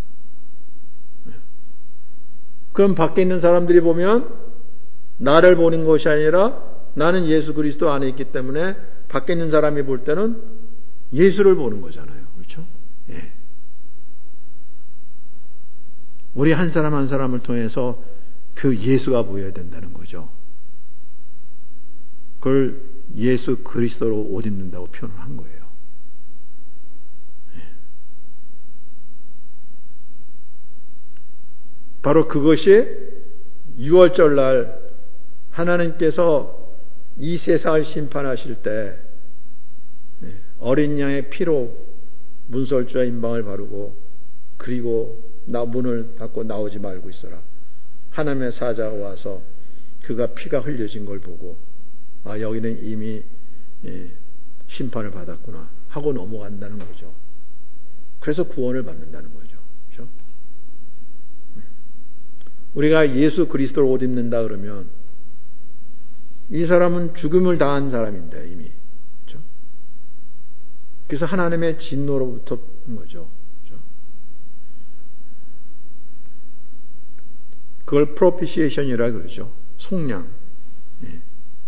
그럼 밖에 있는 사람들이 보면 나를 보는 것이 아니라 나는 예수 그리스도 안에 있기 때문에 밖에 있는 사람이 볼 때는 예수를 보는 거잖아요. 그렇죠? 예. 우리 한 사람 한 사람을 통해서 그 예수가 보여야 된다는 거죠. 그걸 예수 그리스도로 옷 입는다고 표현을 한 거예요. 예. 바로 그것이 유월절 날 하나님께서 이 세상을 심판하실 때 어린 양의 피로 문설주와 인방을 바르고 그리고 나 문을 닫고 나오지 말고 있어라. 하나님의 사자가 와서 그가 피가 흘려진 걸 보고 아 여기는 이미 심판을 받았구나 하고 넘어간다는 거죠. 그래서 구원을 받는다는 거죠. 그렇죠? 우리가 예수 그리스도를 옷 입는다 그러면 이 사람은 죽음을 당한 사람인데 이미 그렇죠? 그래서 하나님의 진노로부터 온 거죠. 그렇죠? 그걸 프로피시에이션이라 그러죠. 속량. 예.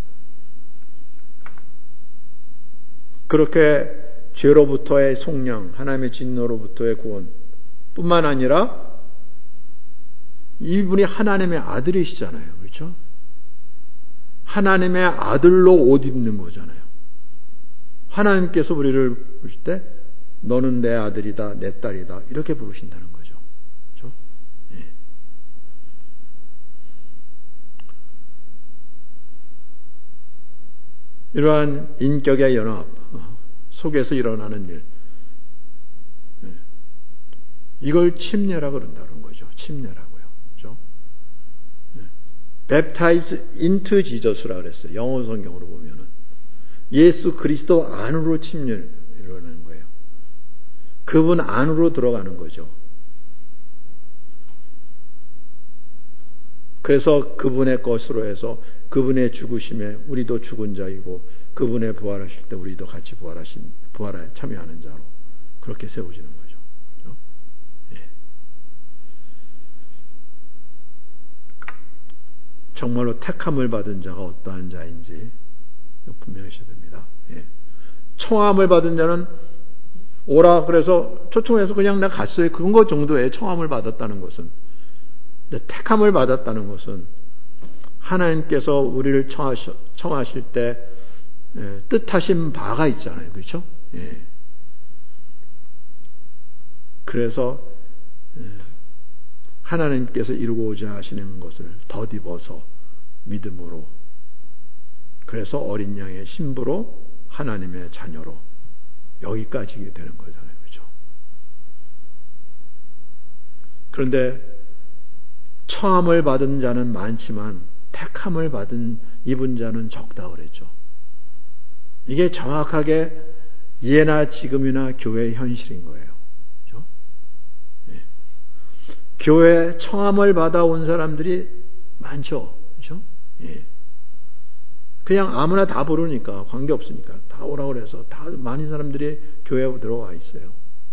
그렇게 죄로부터의 속량, 하나님의 진노로부터의 구원 뿐만 아니라 이분이 하나님의 아들이시잖아요. 그렇죠? 하나님의 아들로 옷 입는 거잖아요. 하나님께서 우리를 부르실 때 너는 내 아들이다, 내 딸이다 이렇게 부르신다는 거죠. 그렇죠? 예. 이러한 인격의 연합 속에서 일어나는 일, 이걸 침례라고 그런다는 거죠. 침례라고요. 그렇죠? Baptize into Jesus라 그랬어요. 영어 성경으로 보면은 예수 그리스도 안으로 침례를 일어나는 거예요. 그분 안으로 들어가는 거죠. 그래서 그분의 것으로 해서 그분의 죽으심에 우리도 죽은 자이고 그분의 부활하실 때 우리도 같이 부활하신 부활에 참여하는 자로 그렇게 세워지는 거죠. 그렇죠? 예. 정말로 택함을 받은 자가 어떠한 자인지 분명히 하셔야 됩니다. 예. 청함을 받은 자는 오라 그래서 초청해서 그냥 나 갔어요. 그런 것 정도의 청함을 받았다는 것은, 근데 택함을 받았다는 것은 하나님께서 우리를 청하시, 청하실 때 예, 뜻하신 바가 있잖아요. 그렇죠? 예. 그래서 예, 하나님께서 이루고자 하시는 것을 덧입어서 믿음으로, 그래서 어린 양의 신부로 하나님의 자녀로 여기까지 되는 거잖아요. 그렇죠? 그런데 청함을 받은 자는 많지만 택함을 받은 입은 자는 적다 그랬죠. 이게 정확하게 예나 지금이나 교회의 현실인 거예요. 그렇죠? 네. 교회에 청함을 받아온 사람들이 많죠. 그렇죠? 예. 그냥 아무나 다 부르니까 관계없으니까 다 오라고 그래서 다 많은 사람들이 교회에 들어와 있어요.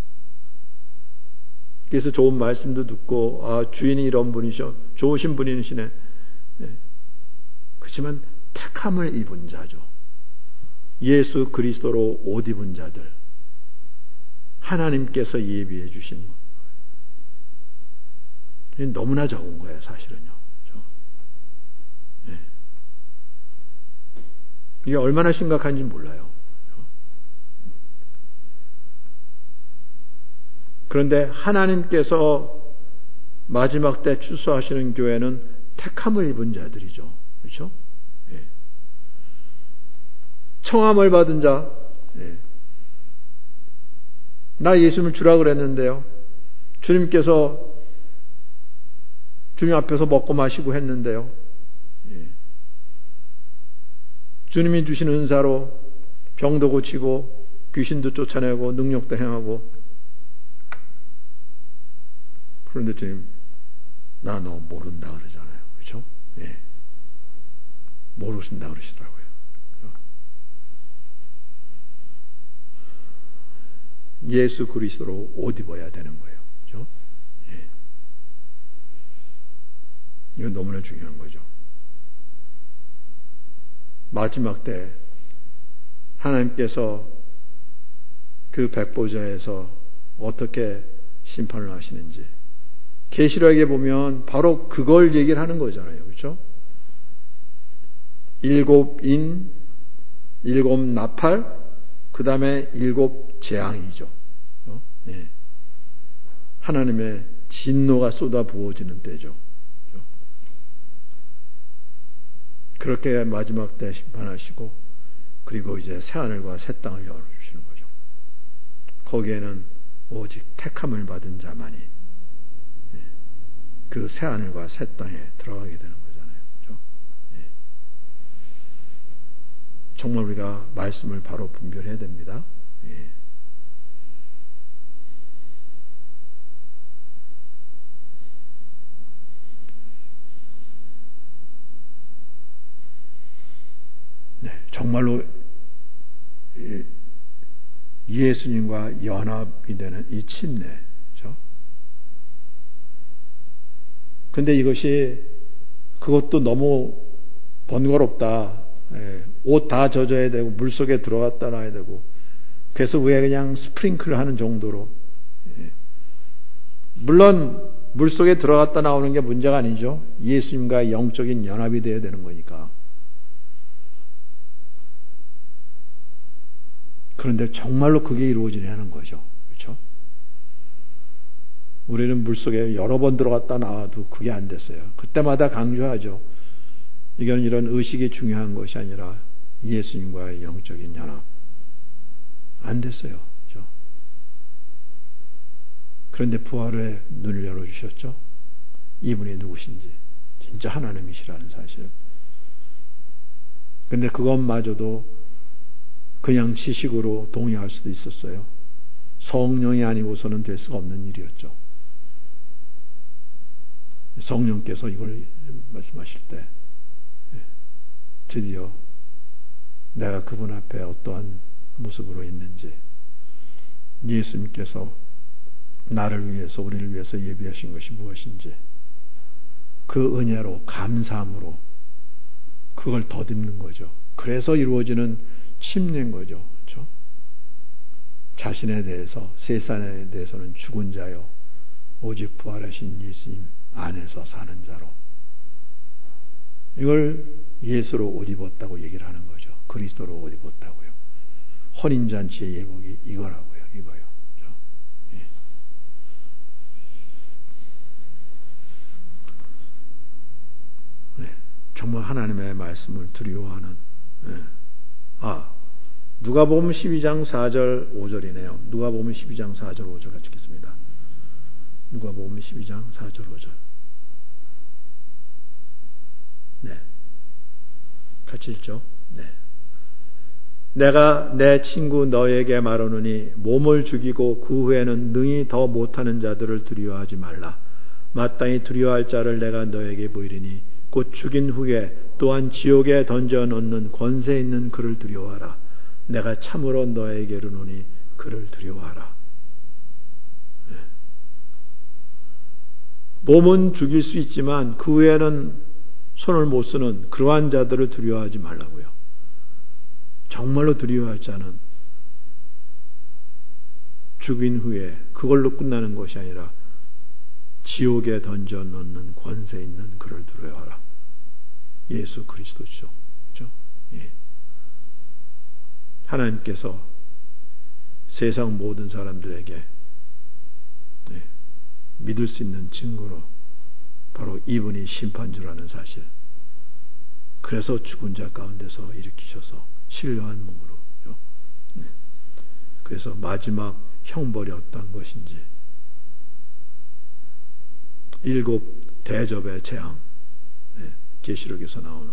그래서 좋은 말씀도 듣고 아 주인이 이런 분이셔, 좋으신 분이시네. 네. 그렇지만 택함을 입은 자죠. 예수 그리스도로 옷 입은 자들, 하나님께서 예비해 주신 거예요. 너무나 적은 거예요, 사실은요. 그렇죠? 네. 이게 얼마나 심각한지 몰라요. 그렇죠? 그런데 하나님께서 마지막 때 추수하시는 교회는 택함을 입은 자들이죠. 그렇죠? 예. 청함을 받은 자, 예. 나 예수님을 주라 그랬는데요. 주님께서 주님 앞에서 먹고 마시고 했는데요. 예. 주님이 주신 은사로 병도 고치고 귀신도 쫓아내고 능력도 행하고, 그런데 주님 나 너 모른다 그러잖아요. 그렇죠? 예. 모르신다 그러시더라고요. 그렇죠? 예수 그리스도로 옷 입어야 되는 거예요. 그렇죠? 예. 이건 너무나 중요한 거죠. 마지막 때 하나님께서 그 백보자에서 어떻게 심판을 하시는지 계시록에 보면 바로 그걸 얘기를 하는 거잖아요. 그렇죠? 일곱 인, 일곱 나팔, 그 다음에 일곱 재앙이죠. 어? 예. 하나님의 진노가 쏟아 부어지는 때죠. 그렇죠? 그렇게 마지막 때 심판하시고 그리고 이제 새하늘과 새 땅을 열어주시는 거죠. 거기에는 오직 택함을 받은 자만이 그 새하늘과 새 땅에 들어가게 되는 거잖아요. 그렇죠? 예. 정말 우리가 말씀을 바로 분별해야 됩니다. 예. 네, 정말로 예수님과 연합이 되는 이 침례. 그렇죠? 근데 이것이 그것도 너무 번거롭다. 예, 옷 다 젖어야 되고 물속에 들어갔다 놔야 되고 그래서 왜 그냥 스프링클을 하는 정도로 예. 물론 물속에 들어갔다 나오는 게 문제가 아니죠. 예수님과 영적인 연합이 되어야 되는 거니까. 그런데 정말로 그게 이루어지냐는 거죠. 그렇죠? 우리는 물속에 여러 번 들어갔다 나와도 그게 안 됐어요. 그때마다 강조하죠. 이건 이런 의식이 중요한 것이 아니라 예수님과의 영적인 연합. 안 됐어요. 그렇죠? 그런데 부활의 눈을 열어주셨죠. 이분이 누구신지. 진짜 하나님이시라는 사실. 근데 그것마저도 그냥 지식으로 동의할 수도 있었어요. 성령이 아니고서는 될 수가 없는 일이었죠. 성령께서 이걸 말씀하실 때 드디어 내가 그분 앞에 어떠한 모습으로 있는지 예수님께서 나를 위해서 우리를 위해서 예비하신 것이 무엇인지 그 은혜로 감사함으로 그걸 덧입는 거죠. 그래서 이루어지는 침례인 거죠. 그렇죠? 자신에 대해서 세상에 대해서는 죽은 자요 오직 부활하신 예수님 안에서 사는 자로 이걸 예수로 옷 입었다고 얘기를 하는 거죠. 그리스도로 옷 입었다고요. 혼인잔치의 예복이 이거라고요. 이거요. 그렇죠? 예. 네. 정말 하나님의 말씀을 두려워하는 예. 아 누가복음 십이 장 사 절 오 절이네요. 누가복음 십이 장 사 절 오 절 같이 읽겠습니다. 누가복음 십이 장 사 절 오 절. 네. 같이 읽죠. 네. 내가 내 친구 너에게 말하노니 몸을 죽이고 그 후에는 능히 더 못하는 자들을 두려워하지 말라. 마땅히 두려워할 자를 내가 너에게 보이리니 곧 죽인 후에 또한 지옥에 던져 넣는 권세 있는 그를 두려워하라. 내가 참으로 너에게 이르노니 그를 두려워하라. 네. 몸은 죽일 수 있지만 그 후에는 손을 못 쓰는 그러한 자들을 두려워하지 말라고요. 정말로 두려워할 자는 죽인 후에 그걸로 끝나는 것이 아니라 지옥에 던져 넣는 권세 있는 그를 두려워하라. 예수 그리스도죠. 그렇죠? 예. 하나님께서 세상 모든 사람들에게 예, 믿을 수 있는 증거로 바로 이분이 심판주라는 사실. 그래서 죽은 자 가운데서 일으키셔서 신령한 몸으로. 예. 그래서 마지막 형벌이 어떠한 것인지 일곱 대접의 재앙 예, 계시록에서 나오는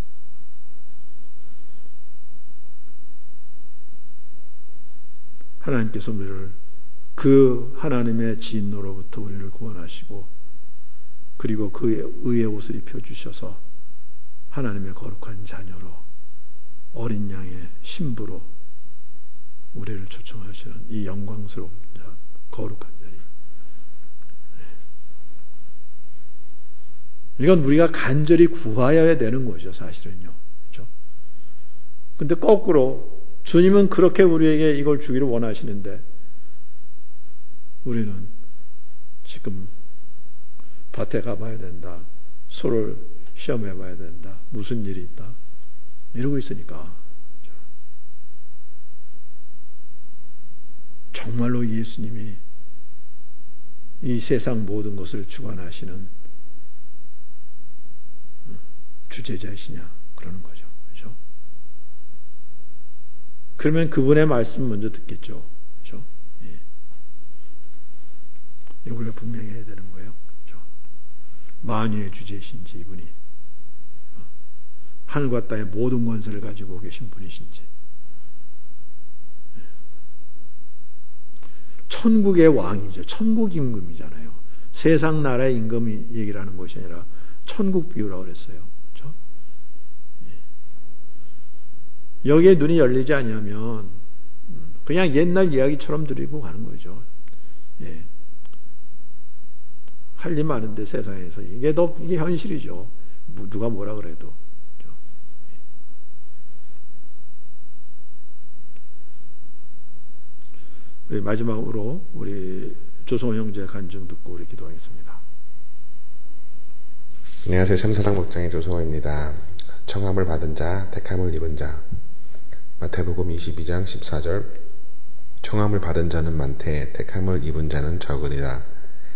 하나님께서 우리를 그 하나님의 진노로부터 우리를 구원하시고 그리고 그의 의의 옷을 입혀주셔서 하나님의 거룩한 자녀로 어린 양의 신부로 우리를 초청하시는 이 영광스러운 자, 거룩한 자리. 이건 우리가 간절히 구하여야 되는 거죠, 사실은요. 그렇죠? 근데 거꾸로 주님은 그렇게 우리에게 이걸 주기를 원하시는데 우리는 지금 밭에 가봐야 된다. 소를 시험해봐야 된다. 무슨 일이 있다. 이러고 있으니까 정말로 예수님이 이 세상 모든 것을 주관하시는 주제자이시냐 그러는 거죠. 그렇죠? 그러면 그분의 말씀 먼저 듣겠죠. 그렇죠? 예. 이거 우리가 분명히 해야 되는 거예요. 그렇죠? 만유의 주제이신지 이분이 하늘과 땅의 모든 권세를 가지고 계신 분이신지 천국의 왕이죠. 천국 임금이잖아요. 세상 나라의 임금이 얘기를 하는 것이 아니라 천국 비유라고 그랬어요. 그렇죠? 여기에 눈이 열리지 않으면 그냥 옛날 이야기처럼 드리고 가는 거죠. 예. 할 일 많은데 세상에서 이게 더 이게 현실이죠. 누가 뭐라 그래도. 그렇죠? 우리 마지막으로 우리 조성호 형제 간증 듣고 우리 기도하겠습니다. 안녕하세요. 참사랑 목장의 조성호입니다. 청함을 받은 자, 택함을 입은 자. 마태복음 이십이 장 십사 절. 청함을 받은 자는 많되 택함을 입은 자는 적으리라.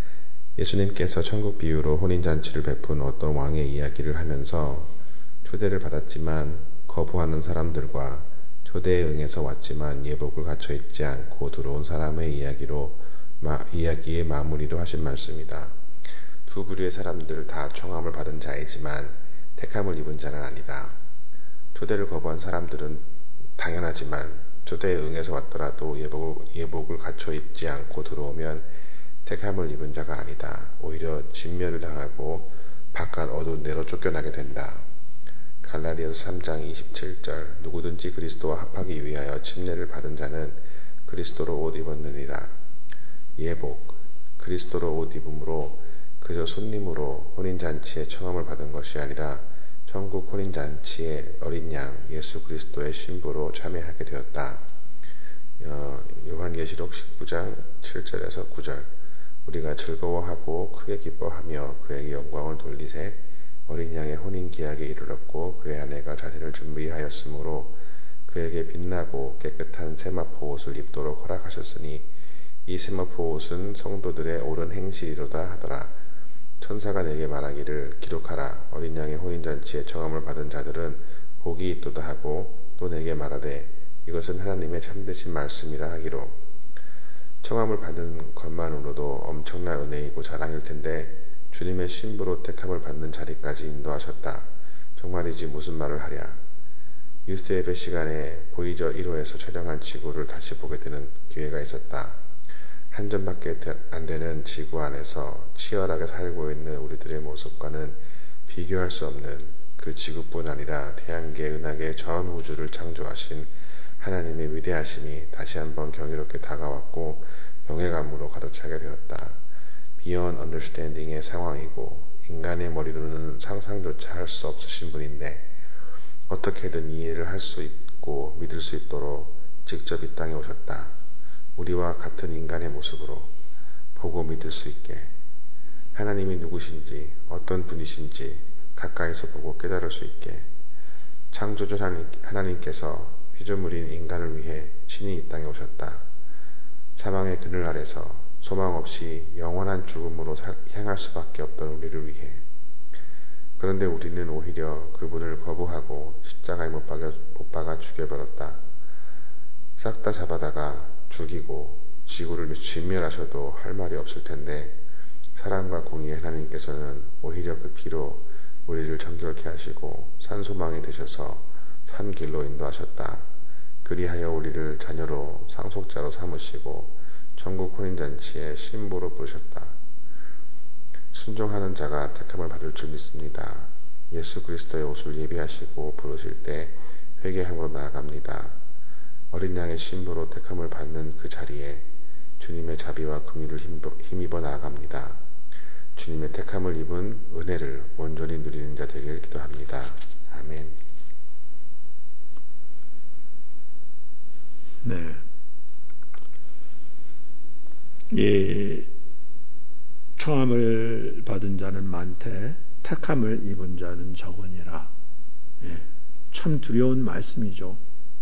예수님께서 천국 비유로 혼인잔치를 베푼 어떤 왕의 이야기를 하면서 초대를 받았지만 거부하는 사람들과 초대에 응해서 왔지만 예복을 갖춰 입지 않고 들어온 사람의 이야기로 마, 이야기의 마무리로 하신 말씀이다. 두 부류의 사람들 다 청함을 받은 자이지만 택함을 입은 자는 아니다. 초대를 거부한 사람들은 당연하지만 초대에 응해서 왔더라도 예복을, 예복을 갖춰 입지 않고 들어오면 택함을 입은 자가 아니다. 오히려 진멸을 당하고 바깥 어두운 데로 쫓겨나게 된다. 갈라디아서 삼 장 이십칠 절. 누구든지 그리스도와 합하기 위하여 침례를 받은 자는 그리스도로 옷 입었느니라. 예복, 그리스도로 옷 입음으로 그저 손님으로 혼인잔치에 청함을 받은 것이 아니라 천국 혼인잔치의 어린 양 예수 그리스도의 신부로 참여하게 되었다. 어, 요한계시록 십구 장 칠 절에서 구 절. 우리가 즐거워하고 크게 기뻐하며 그에게 영광을 돌리세 어린 양의 혼인 기약에 이르렀고 그의 아내가 자신을 준비하였으므로 그에게 빛나고 깨끗한 세마포 옷을 입도록 허락하셨으니 이 세마포 옷은 성도들의 옳은 행실이로다 하더라. 천사가 내게 말하기를 기록하라. 어린 양의 혼인잔치에 청함을 받은 자들은 복이 있도다 하고 또 내게 말하되 이것은 하나님의 참되신 말씀이라 하기로. 청함을 받은 것만으로도 엄청난 은혜이고 자랑일 텐데 주님의 신부로 택함을 받는 자리까지 인도하셨다. 정말이지 무슨 말을 하랴. 유스 예배 시간에 보이저 일 호에서 촬영한 지구를 다시 보게 되는 기회가 있었다. 한 점밖에 안 되는 지구 안에서 치열하게 살고 있는 우리들의 모습과는 비교할 수 없는 그 지구뿐 아니라 태양계 은하계 전 우주를 창조하신 하나님의 위대하심이 다시 한번 경이롭게 다가왔고 경외감으로 가득 차게 되었다. Beyond Understanding의 상황이고 인간의 머리로는 상상조차 할 수 없으신 분인데 어떻게든 이해를 할 수 있고 믿을 수 있도록 직접 이 땅에 오셨다. 우리와 같은 인간의 모습으로 보고 믿을 수 있게 하나님이 누구신지 어떤 분이신지 가까이서 보고 깨달을 수 있게 창조주 하나님께서 피조물인 인간을 위해 친히 이 땅에 오셨다. 사망의 그늘 아래서 소망 없이 영원한 죽음으로 향할 수밖에 없던 우리를 위해. 그런데 우리는 오히려 그분을 거부하고 십자가에 못 박아, 못 박아 죽여버렸다. 싹 다 잡아다가 죽이고 지구를 진멸하셔도 할 말이 없을 텐데 사랑과 공의의 하나님께서는 오히려 그 피로 우리를 정결케 하시고 산소망이 되셔서 산 길로 인도하셨다. 그리하여 우리를 자녀로 상속자로 삼으시고 천국 혼인잔치의 신부로 부르셨다. 순종하는 자가 택함을 받을 줄 믿습니다. 예수 그리스도의 옷을 예비하시고 부르실 때 회개함으로 나아갑니다. 어린 양의 신부로 택함을 받는 그 자리에 주님의 자비와 긍휼을 힘입어 나아갑니다. 주님의 택함을 입은 은혜를 온전히 누리는 자 되길 기도합니다. 아멘. 네. 이 청함을 받은 자는 많되 택함을 입은 자는 적으니라. 예. 참 두려운 말씀이죠.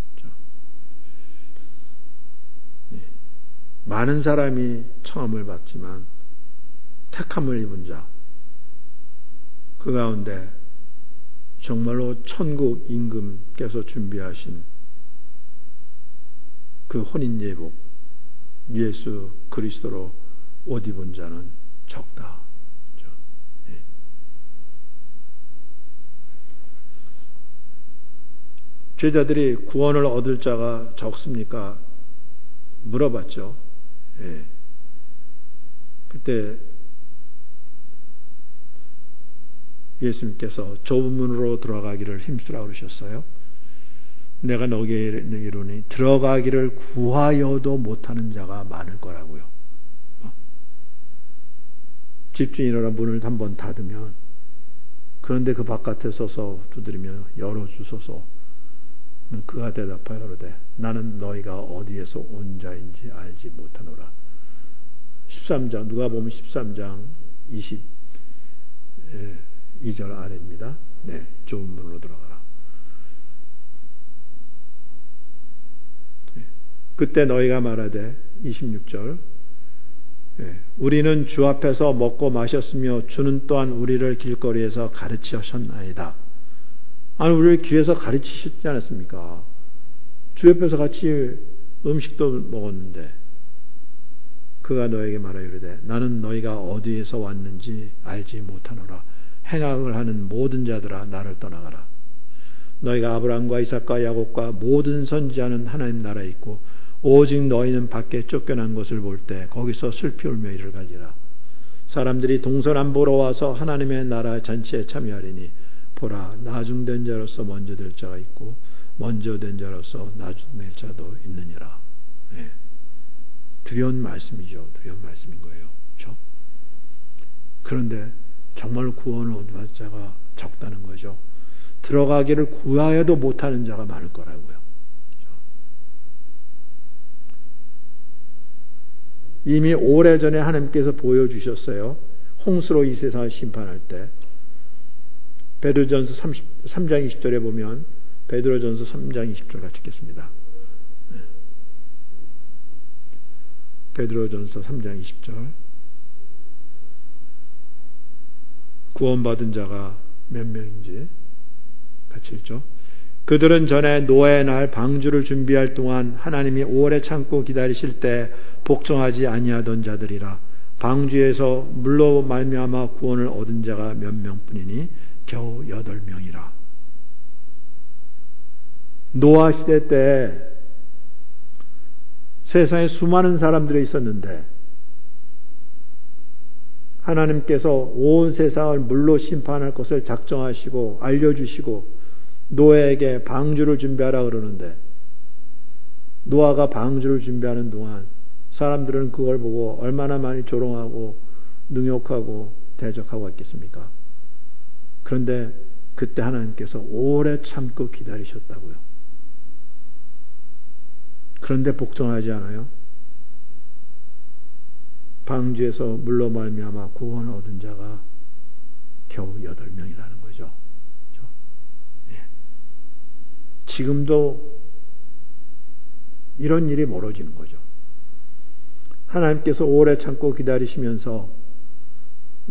예. 많은 사람이 청함을 받지만 택함을 입은 자, 그 가운데 정말로 천국 임금께서 준비하신 그 혼인 예복 예수 그리스도로 옷 입은 자는 적다. 예. 제자들이 구원을 얻을 자가 적습니까? 물어봤죠. 예. 그때 예수님께서 좁은 문으로 들어가기를 힘쓰라 그러셨어요. 내가 너희에게 이르노니 들어가기를 구하여도 못하는 자가 많을 거라고요. 어? 집주인이 일어나 문을 한번 닫으면, 그런데 그 바깥에 서서 두드리며 열어주소서. 그가 대답하여 이르되 나는 너희가 어디에서 온 자인지 알지 못하노라. 십삼 장 누가복음 십삼 장 이십이 절 아래입니다. 네, 좁은 문으로 들어가라. 네. 그때 너희가 말하되 이십육 절 네, 우리는 주 앞에서 먹고 마셨으며 주는 또한 우리를 길거리에서 가르치셨나이다. 아니, 우리를 길에서 가르치셨지 않았습니까? 주 옆에서 같이 음식도 먹었는데, 그가 너에게 말하여 이르되 나는 너희가 어디에서 왔는지 알지 못하노라. 행악을 하는 모든 자들아 나를 떠나가라. 너희가 아브라함과 이삭과 야곱과 모든 선지자는 하나님 나라에 있고 오직 너희는 밖에 쫓겨난 것을 볼 때 거기서 슬피 울며 이를 가지라. 사람들이 동서남북으로 와서 하나님의 나라 잔치에 참여하리니 보라, 나중된 자로서 먼저 될 자가 있고 먼저 된 자로서 나중될 자도 있느니라. 네. 두려운 말씀이죠. 두려운 말씀인 거예요. 그렇죠? 그런데 정말 구원을 얻을 자가 적다는 거죠. 들어가기를 구하여도 못하는 자가 많을 거라고요. 그렇죠? 이미 오래전에 하나님께서 보여주셨어요. 홍수로 이 세상을 심판할 때. 베드로전서 삼 장 이십 절에 보면, 베드로전서 삼 장 이십 절 같이 읽겠습니다. 베드로전서 삼 장 이십 절. 구원받은 자가 몇 명인지 같이 읽죠. 그들은 전에 노아의 날 방주를 준비할 동안 하나님이 오래 참고 기다리실 때 복종하지 아니하던 자들이라. 방주에서 물로 말미암아 구원을 얻은 자가 몇 명뿐이니 겨우 여덟 명이라. 노아 시대 때 세상에 수많은 사람들이 있었는데 하나님께서 온 세상을 물로 심판할 것을 작정하시고 알려주시고 노아에게 방주를 준비하라 그러는데, 노아가 방주를 준비하는 동안 사람들은 그걸 보고 얼마나 많이 조롱하고 능욕하고 대적하고 있겠습니까? 그런데 그때 하나님께서 오래 참고 기다리셨다고요. 그런데 복종하지 않아요? 방주에서 물로 말미암아 구원을 얻은 자가 겨우 여덟 명이라는 거죠. 그렇죠? 예. 지금도 이런 일이 벌어지는 거죠. 하나님께서 오래 참고 기다리시면서 예.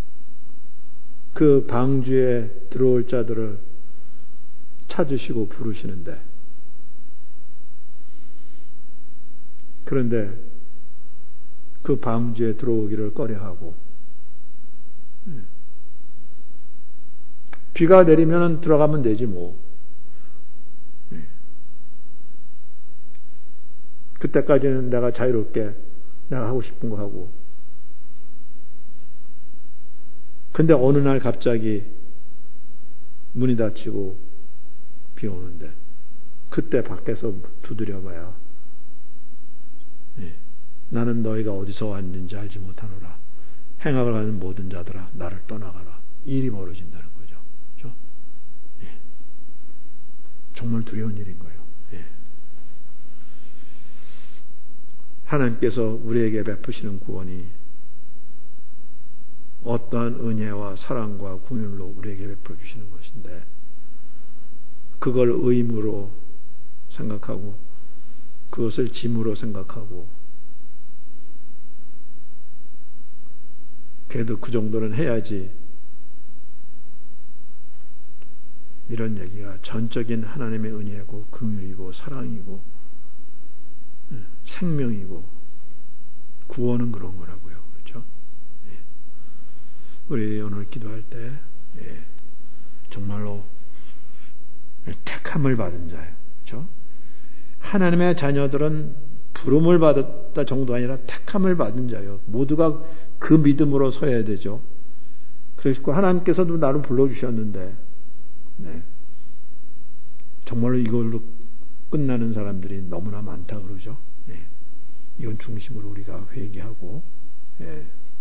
그 방주에 들어올 자들을 찾으시고 부르시는데, 그런데 그 방주에 들어오기를 꺼려하고, 비가 내리면 들어가면 되지 뭐. 그때까지는 내가 자유롭게 내가 하고 싶은 거 하고. 근데 어느 날 갑자기 문이 닫히고 비 오는데 그때 밖에서 두드려봐야 예, 나는 너희가 어디서 왔는지 알지 못하노라. 행악을 하는 모든 자들아 나를 떠나가라. 일이 벌어진다는 거죠. 그렇죠? 예. 정말 두려운 일인 거예요. 예. 하나님께서 우리에게 베푸시는 구원이 어떠한 은혜와 사랑과 긍휼로 우리에게 베풀어 주시는 것인데 그걸 의무로 생각하고 그것을 짐으로 생각하고 그래도 그 정도는 해야지 이런 얘기가 전적인 하나님의 은혜고 긍휼이고 사랑이고 생명이고 구원은 그런 거라고요. 그렇죠? 예. 우리 오늘 기도할 때 예. 정말로 택함을 받은 자예요. 그렇죠? 하나님의 자녀들은 부름을 받았다 정도가 아니라 택함을 받은 자예요. 모두가 그 믿음으로 서야 되죠. 그리고 하나님께서도 나를 불러주셨는데 네. 정말로 이걸로 끝나는 사람들이 너무나 많다 그러죠. 네. 이건 중심으로 우리가 회개하고 네.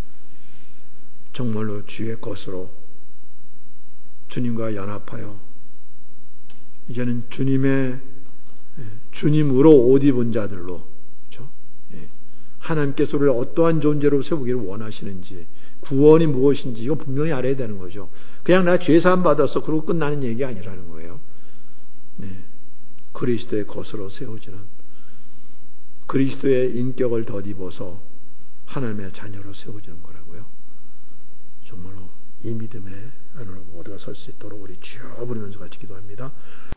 정말로 주의 것으로 주님과 연합하여 이제는 주님의 주님으로 옷 입은 자들로 그렇죠? 예. 하나님께서 우리를 어떠한 존재로 세우기를 원하시는지 구원이 무엇인지 이거 분명히 알아야 되는 거죠. 그냥 나 죄사함 받았어 그러고 끝나는 얘기 아니라는 거예요. 네. 그리스도의 것으로 세워지는 그리스도의 인격을 덧입어서 하나님의 자녀로 세워지는 거라고요. 정말로 이 믿음에 안으로 모두가 설 수 있도록 우리 주여 부르면서 같이 기도합니다.